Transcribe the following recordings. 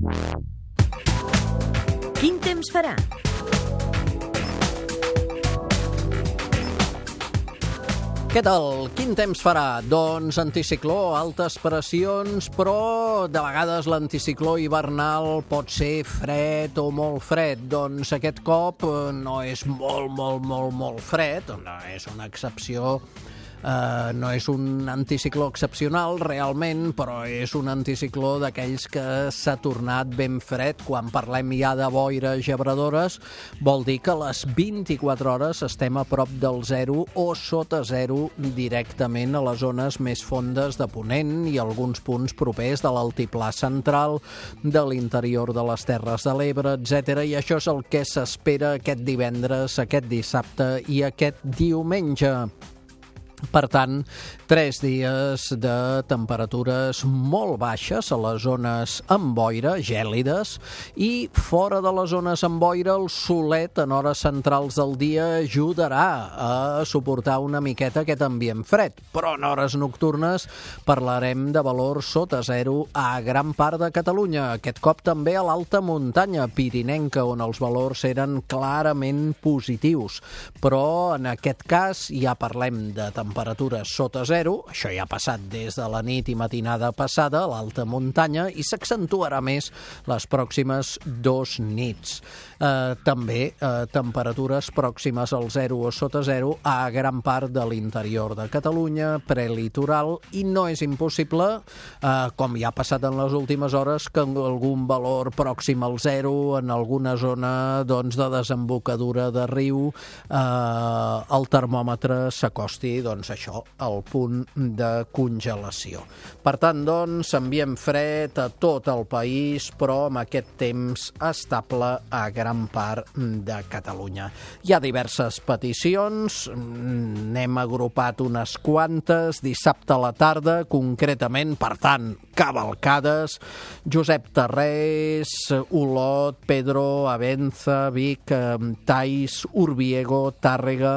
Quin temps farà? Què tal? Quin temps farà? Doncs anticicló, altes pressions, però de vegades l'anticicló hivernal pot ser fred o molt fred. Doncs aquest cop no és molt fred, no és una excepció. No és un anticicló excepcional realment, però és un anticicló d'aquells que s'ha tornat ben fred. Quan parlem ja de boires gebradores, vol dir que a les 24 hores estem a prop del 0 o sota 0 directament a les zones més fondes de Ponent i alguns punts propers de l'altiplà central, de l'interior de les Terres de l'Ebre, etc. I això és el que s'espera aquest divendres, aquest dissabte i aquest diumenge. Per tant, 3 dies de temperatures molt baixes a les zones amb boira, gèlides, i fora de les zones amb boira el solet en hores centrals del dia ajudarà a suportar una miqueta aquest ambient fred. Però en hores nocturnes parlarem de valors sota 0 a gran part de Catalunya. Aquest cop també a l'alta muntanya pirinenca, on els valors eren clarament positius. Però en aquest cas ja parlem de temperatures sota 0, això ja ha passat des de la nit i matinada passada a l'alta muntanya i s'accentuarà més les pròximes 2 nits. També temperatures pròximes al 0 o sota 0 a gran part de l'interior de Catalunya, prelitoral, i no és impossible, com ja ha passat en les últimes hores, que algun valor pròxim al 0 en alguna zona de desembocadura de riu el termòmetre s'acosti això, al punt de congelació. Per tant, ambient fred a tot el país, però amb aquest temps estable a gran part de Catalunya. Hi ha diverses peticions, n'hem agrupat unes quantes, dissabte a la tarda, concretament, per tant, cavalcades, Josep Tarrés, Olot, Pedro, Avenza, Vic, Tais, Urbiego, Tàrrega,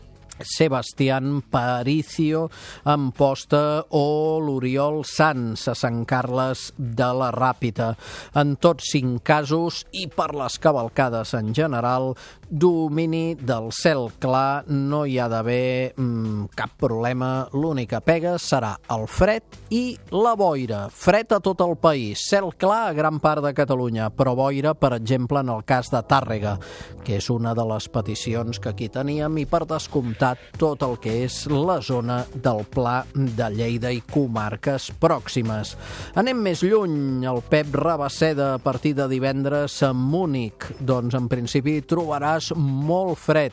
Sebastián, Paricio, Amposta o l'Oriol Sants a Sant Carles de la Ràpita. En tots 5 casos i per les cavalcades en general, domini del cel clar, no hi ha d'haver cap problema. L'única pega serà el fred i la boira. Fred a tot el país, cel clar a gran part de Catalunya, però boira, per exemple, en el cas de Tàrrega, que és una de les peticions que aquí teníem, i per descomptat tot el que és la zona del Pla de Lleida i comarques pròximes. Anem més lluny. El Pep Rabaseda, a partir de divendres a Múnich, doncs en principi trobaràs molt fred.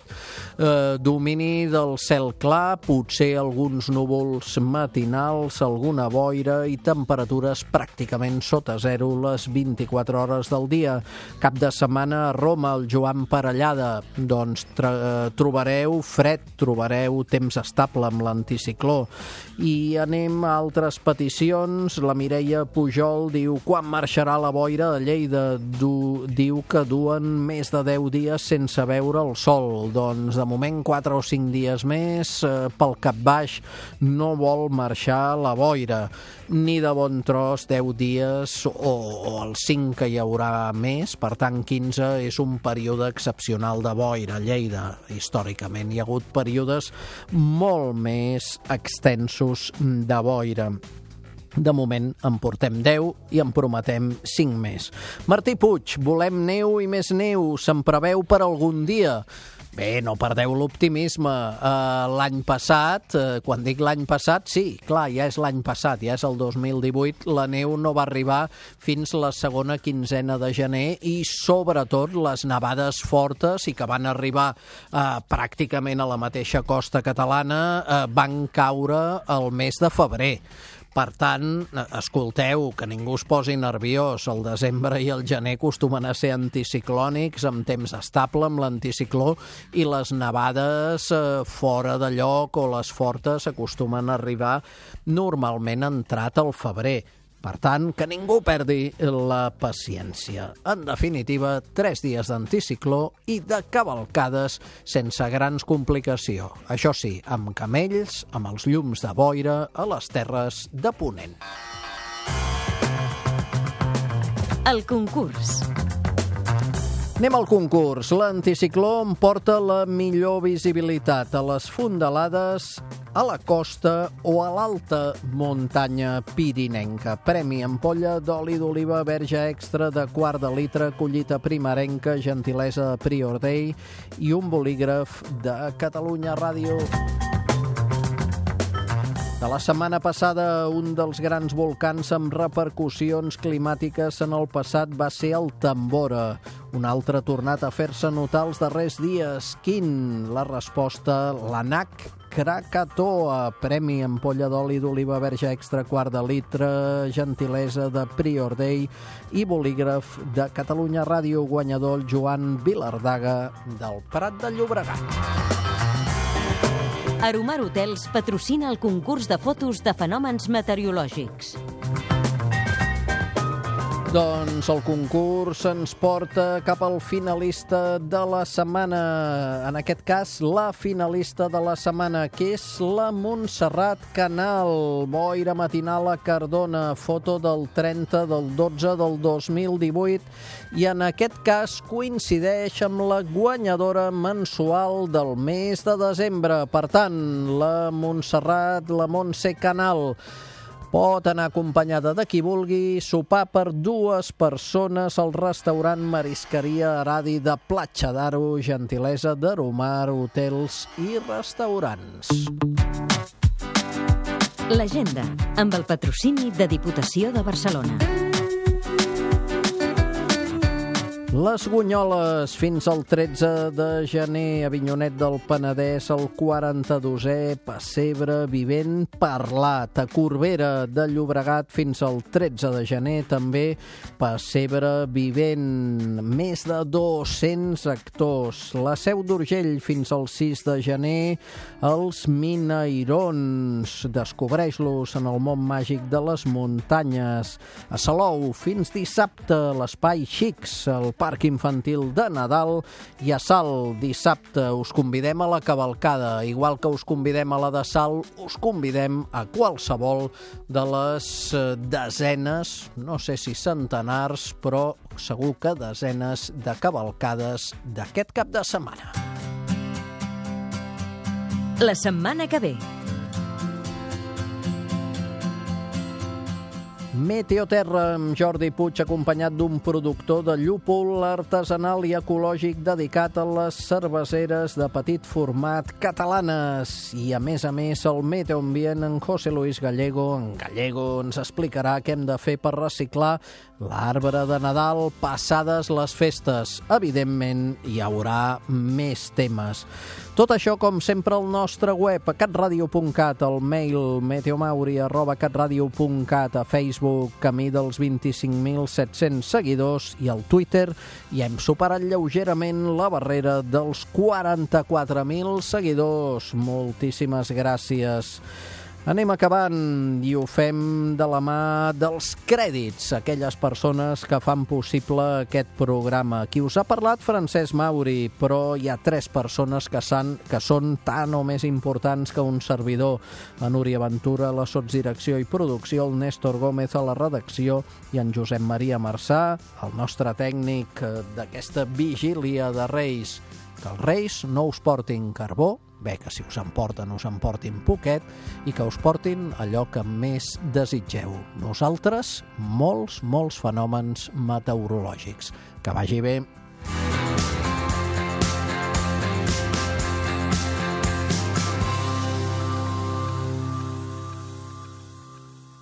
Domini del cel clar, potser alguns núvols matinals, alguna boira i temperatures pràcticament sota 0 les 24 hores del dia. Cap de setmana a Roma, el Joan Parellada, doncs trobareu fred, trobareu temps estable amb l'anticicló. I anem a altres peticions. La Mireia Pujol diu: quan marxarà la boira de Lleida? Diu que duen més de 10 dies sense veure el sol. Doncs de moment 4 o 5 dies més. Pel cap baix no vol marxar la boira. Ni de bon tros 10 dies o els 5 que hi haurà més. Per tant, 15 és un període excepcional de boira a Lleida. Històricament hi ha hagut períodes molt més extensos de boira. De moment en portem 10 i en prometem 5 més. Martí Puig, volem neu i més neu. Se'n preveu per algun dia? Bé, no perdeu l'optimisme. L'any passat, quan dic l'any passat, sí, clar, ja és l'any passat, ja és el 2018, la neu no va arribar fins la segona quinzena de gener i sobretot les nevades fortes i que van arribar pràcticament a la mateixa costa catalana van caure el mes de febrer. Per tant, escolteu, que ningú es posi nerviós. El desembre i el gener acostumen a ser anticiclònics, amb temps estable, amb l'anticicló, i les nevades fora de lloc o les fortes acostumen a arribar normalment entrat al febrer. Per tant, que ningú perdi la paciència. En definitiva, 3 dies d'anticicló i de cavalcades sense grans complicacions. Això sí, amb camells, amb els llums de boira a les terres de Ponent. El concurs. Anem al concurs. L'anticicló em porta la millor visibilitat a les fondalades, a la costa o a l'alta muntanya pirinenca. Premi ampolla d'oli d'oliva verge extra de quart de litre, collita primerenca, gentilesa de Prior Day i un bolígraf de Catalunya Ràdio. De la setmana passada, un dels grans volcans amb repercussions climàtiques en el passat va ser el Tambora. Un altre ha tornat a fer-se notar els darrers dies. Quin? La resposta, l'ANAC Krakatoa. Premi ampolla d'oli d'oliva verge extra quart de litre, gentilesa de Prior Day i bolígraf de Catalunya Ràdio. Guanyador el Joan Vilardaga del Prat de Llobregat. Aromar Hotels patrocina el concurs de fotos de fenòmens meteorològics. Doncs el concurs ens porta cap al finalista de la setmana. En aquest cas, la finalista de la setmana, que és la Montserrat Canal. Boira matinal a Cardona, foto del 30 del 12 del 2018. I en aquest cas coincideix amb la guanyadora mensual del mes de desembre. Per tant, la Montserrat, la Montse Canal, pot anar acompanyada de qui vulgui, sopar per 2 persones al restaurant Marisqueria Aradi de Platja d'Aro, gentilesa d'Aromar Hotels i Restaurants. L'agenda, amb el patrocini de Diputació de Barcelona. Les Gunyoles, fins al 13 de gener, a Avinyonet del Penedès, el 42è Pessebre Vivent Parlat. A Corbera de Llobregat, fins al 13 de gener, també Pessebre Vivent. Més de 200 actors. La Seu d'Urgell, fins al 6 de gener, els Minairons. Descobreix-los en el món màgic de les muntanyes. A Salou, fins dissabte, l'Espai Xics, el Parc Infantil de Nadal, i a Salt, dissabte, us convidem a la cavalcada. Igual que us convidem a la de Salt, us convidem a qualsevol de les desenes, no sé si centenars, però segur que desenes de cavalcades d'aquest cap de setmana. La setmana que ve. Meteoterra amb Jordi Puig, acompanyat d'un productor de llúpol artesanal i ecològic dedicat a les cerveseres de petit format catalanes. I a més, el Meteoambient, en José Luis Gallego. En Gallego ens explicarà què hem de fer per reciclar l'arbre de Nadal passades les festes. Evidentment, hi haurà més temes. Tot això, com sempre, al nostre web, a catradio.cat, al mail meteomauri@catradio.cat, a Facebook, camí dels 25.700 seguidors, i al Twitter ja hem superat lleugerament la barrera dels 44.000 seguidors. Moltíssimes gràcies. Anem acabant i ho fem de la mà dels crèdits, aquelles persones que fan possible aquest programa. Qui us ha parlat, Francesc Mauri, però hi ha 3 persones que són tan o més importants que un servidor. La Núria Ventura, la sotsdirecció i producció, el Néstor Gómez a la redacció i en Josep Maria Marçà, el nostre tècnic d'aquesta vigília de Reis. Que els Reis no us portin carbó, bé, que si us en portin poquet, i que us portin allò que més desitgeu. Nosaltres, molts fenòmens meteorològics. Que vagi bé.